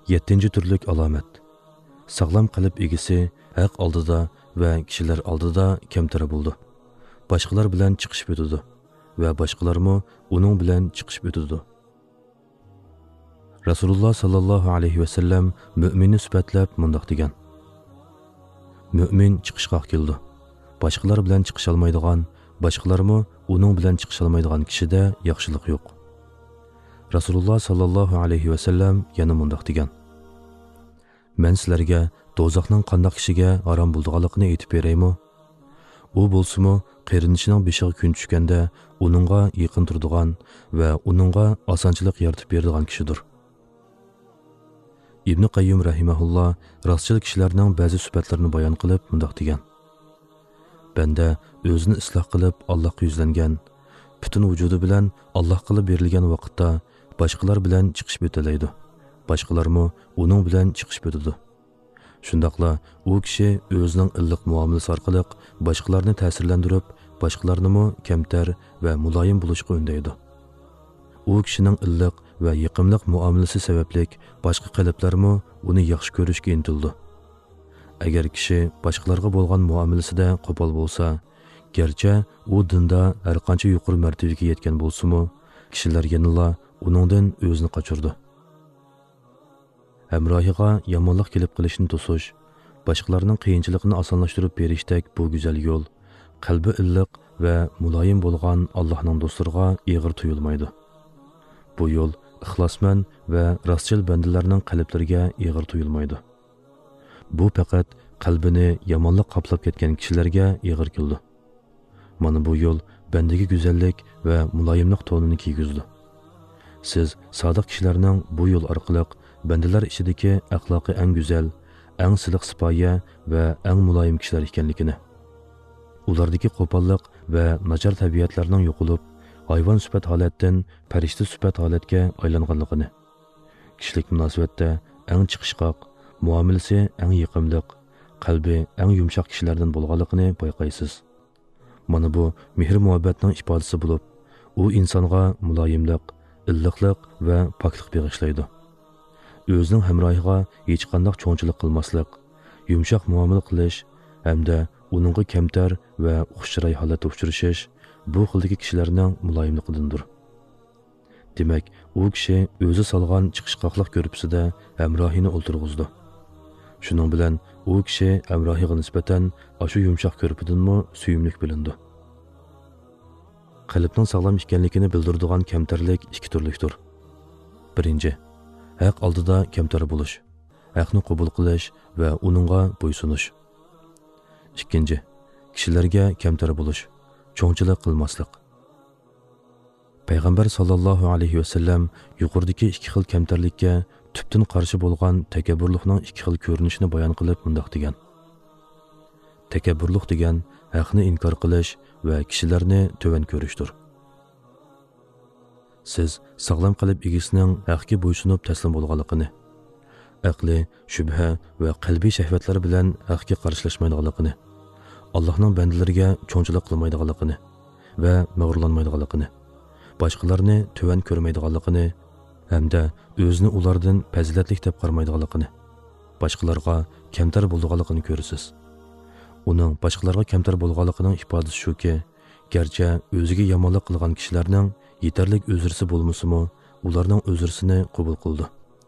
7. türlük alomat. Sağlam qalb egisi haq oldida va kishilar oldida kamtar bo'ldi. Boshqalar bilan chiqishib o'tadi va boshqalarmo uning bilan chiqishib o'tadi. Rasululloh sallallohu alayhi va sallam mu'minni sifatlab mundaq degan: Mu'min chiqishqoq keldi. Boshqalar bilan chiqish olmaydigan, boshqalarmo uning bilan chiqish olmaydigan kishida yaxshilik yo'q. Rasululloh sallallohu alayhi va sallam yana mundaq degan: Men sizlarga dozoqning qandoq kishiga harom bo'lganligini aytib beraymi? U bo'lsa-mu qerinishining beshiga kun tushganda uningga yaqin turadigan va uningga osonchilik yaratib beradigan kishidir. Ibn Qayyim rahimahulloh rostchil kishilarning ba'zi sifatlarini bayon qilib mundaq degan: Banda o'zini isloh qilib Allohga yuzlangan, butun vujudi bilan Alloh qilib berilgan vaqtda boshqalar bilan chiqishib o'talaydi. Boshqalarmo uning bilan chiqishib o'tadi. Shundaqla u kishi o'zining illiq muomalasi orqali boshqalarni ta'sirlantirib, boshqalarnimi kamtar va muloyim bo'lishga undaydi. U kishining illiq va yiqimliq muomalasi sababli boshqa qalblarmi uni yaxshi ko'rishga intildi. Agar kishi boshqalarga bo'lgan muomalasida qo'pol bo'lsa, garchi u dinda har qancha yuqori martabaga yetgan bo'lsa-mu, kishilar yanada uningdan o'zini qochirdi. Hamrohiga yomonlik kelib qilishni to'sish, boshqalarning qiyinchiligini osonlashtirib berishdek bu go'zal yo'l qalbi illiq va muloyim bo'lgan Allohning do'stlariga og'ir tuyulmaydi. Bu yo'l ixlosmand va rostchil bandalarning qalblariga og'ir tuyulmaydi. Bu faqat qalbini yomonlik qoplab ketgan kishilarga og'ir keldi. Mana bu yo'l bandaga go'zallik va muloyimlik tonini kiygizdi. Siz sodiq kishilarning bu yo'l orqali bandalar ichidagi axloqi eng go'zal, eng siliq sipoya va eng muloyim kishilar ekanligini, ulardagi qo'pollik va nachar tabiatlarning yo'qolib, hayvon sifat holatdan farishta sifat holatga aylanganligini, kishilik munosabatda eng chiqishqoq, muomalasi eng yiqimliq, qalbi eng yumshoq kishilardan bo'lganligini bayqaysiz. Mana bu mehr-muhabbatning ifodasi bo'lib, u insonga muloyimlik, illiqlik va poklik bag'ishlaydi. O'zining hamrohiga hech qanday cho'nchilik qilmaslik, yumshoq muomala qilish hamda uningga kamtar va xushchiroy holatda uchrashish bu xildagi kishilarning muloyimligidandir. Demak, u kishi o'zi solgan chiqishqoqlik ko'rpusida hamrohini o'ltirg'izdi. Shuning bilan u kishi hamrohiga nisbatan ashu yumshoq ko'rpudanmi suyumlik bilindi. Qalbning sog'lom ekanligini bildiradigan kamtarlik ikki turlikdir. Birinchi, haq oldida kamtar bo'lish, haqni qabul qilish va uningga bo'ysunish. Ikkinchi, kishilarga kamtar bo'lish, cho'ngchilik qilmaslik. Payg'ambar sallallohu alayhi va sallam yuqoridagi ikki xil kamtarlikka tubdan qarshi bo'lgan takabburlikning ikki xil ko'rinishini bayon qilib mundaq degan: Takabburlik degan haqni inkor qilish va kishilarni to'van ko'rishdir. Siz sog'lom qalb egisining haqga bo'ysunib taslim bo'lganligini, aqli, shubha va qalbiy shahvatlari bilan haqga qarshilashmaydiganligini, Allohning bandalariga cho'nchilik qilmaydiganligini va mag'rurlanmaydiganligini, boshqalarni to'van ko'rmaydiganligini hamda o'zini ulardan fazilatli deb qaramaydiganligini, boshqalarga kamtar bo'lganligini ko'rasiz. Uning boshqalarga kamtar bo'lganligining ifodasi shuki, garchi o'ziga yomonlik qilgan kishilarning yetarlik o'zrisi bo'lmasa-mu, ularning o'zrisini qabul qildi.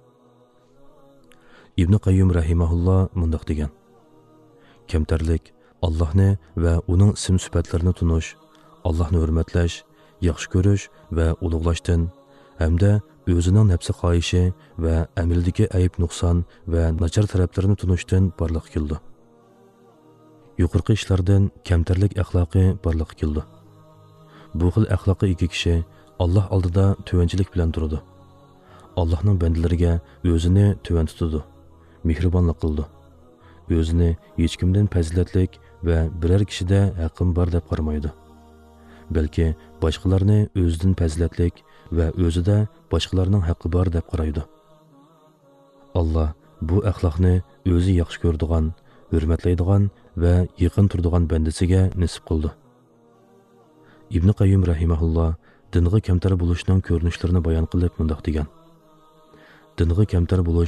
Ibn Qayyim rahimahulloh mundaq degan: Kamtarlik Allohni va uning ism-sifatlarini tunish, Allohni hurmatlash, yaxshi ko'rish va ulug'lashdan hamda o'zining nafsi xohishi va amildagi ayb nuqson va nachar taraflarini tunishdan barliq keldi. Yuqorqi ishlardan kamtarlik axloqi barliq keldi. Bu xil axloqqa ega kishi Alloh oldida tovanchilik bilan turadi. Allohning bandalariga o'zini tovan tutadi, mehribonlik qildi. O'zini hech kimdan fazilatlik va biror kishida haqqim bor deb qaramaydi. Balki boshqalarni o'zidan fazilatlik va o'zida boshqalarning haqqi bor deb qaraydi. Alloh bu axloqni o'zi yaxshi ko'radigan, hurmatlaydigan va yaqin turadigan bandasiga nasib qildi. Ibn Qayyim rahimahulloh dinga kamtar bo'lishning ko'rinishlarini bayon qilib mundaq degan: Dinga kamtar bo'lish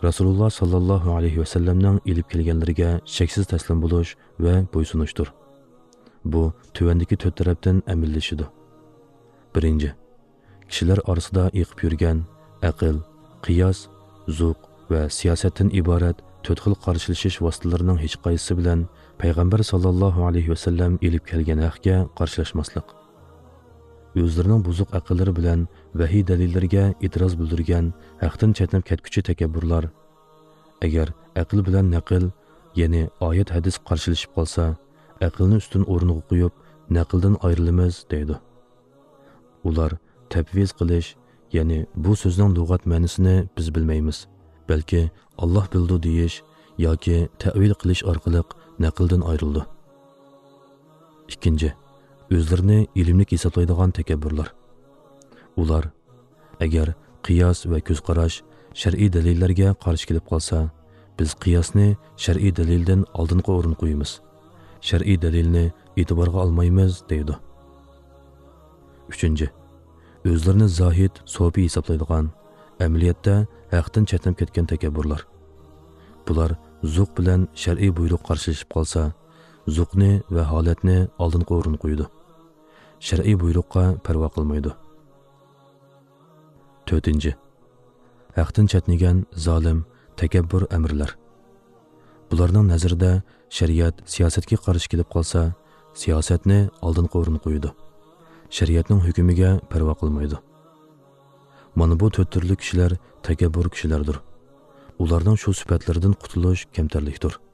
Rasululloh sallallohu alayhi vasallamning ilib kelganlariga cheksiz taslim bo'lish va bo'ysunishdir. Bu tuvandagi to'rt tarafdan amillashidi. Birinchi, kishilar orasida yiqib yurgan aql, qiyos, zuq va siyosatdan iborat to'rt xil qarshilashish vositalarining hech qaysisi bilan payg'ambar sallallohu alayhi vasallam ilib kelgan haqga qarshilashmaslik. O'zlarining buzuq aqllari bilan vahiy dalillariga e'tiroz bildirgan haqdan chetnab ketguchi takabburlar agar aql bilan naql, ya'ni oyat hadis qarshilashib qolsa, aqlni ustun o'rniga qo'yib naqldan ayrilamiz deydi. Ular tabviz qilish, ya'ni bu so'zning lug'at ma'nosini biz bilmaymiz, balki Alloh bildi deyish yoki ta'vil qilish orqali naqldan ayrildi. Ikkinchi, o'zlarini ilmlik hisoblaydigan takabburlar. Ular agar qiyos va ko'zqarash shar'iy dalillarga qarshi kelib qolsa, biz qiyosni shar'iy dalildan oldingi o'rin qo'yamiz. Shar'iy dalilni e'tiborga olmaymiz deydi. Uchinchi, o'zlarini zohid, so'fiy hisoblaydigan, amaliyotda haqdan chetnab ketgan takabburlar. Bular zuq bilan shar'iy buyruq qarshilashib qolsa, zuqni va holatni oldingi o'rin qo'ydi. Shar'iy buyruqqa parvo qilmaydi. To'rtinchi, haqdan chetnigan zolim, takabbur amirlar. Bularning nazarida shariat siyosatga qarshi kelib qolsa, siyosatni oldingi o'rin qo'ydi. Shariatning hukmiga parvo qilmaydi. Mana bu to'rt turli kishilar takabbur kishilardir. Ularning shu sifatlaridan qutulish kamtarlikdir.